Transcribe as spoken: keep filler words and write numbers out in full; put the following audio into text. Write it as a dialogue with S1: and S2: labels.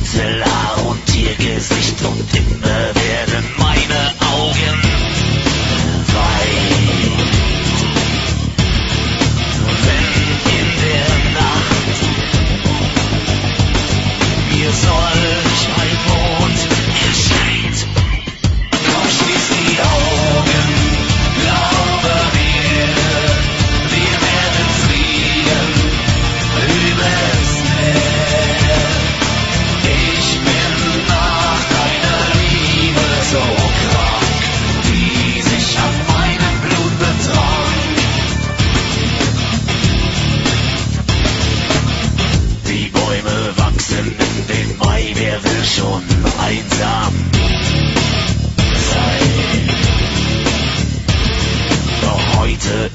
S1: Wurzelhaar und Tiergesicht und immer werden meine Augen weit. Wenn in der Nacht mir solch ein Mond erscheint, komm, schließ die Augen, glaube mir, wir werden fliegen übers Meer. Ich bin nach deiner Liebe so krank, die sich auf meinem Blut betrank. Die Bäume wachsen in den Mai, wer will schon einsam sein? Doch heute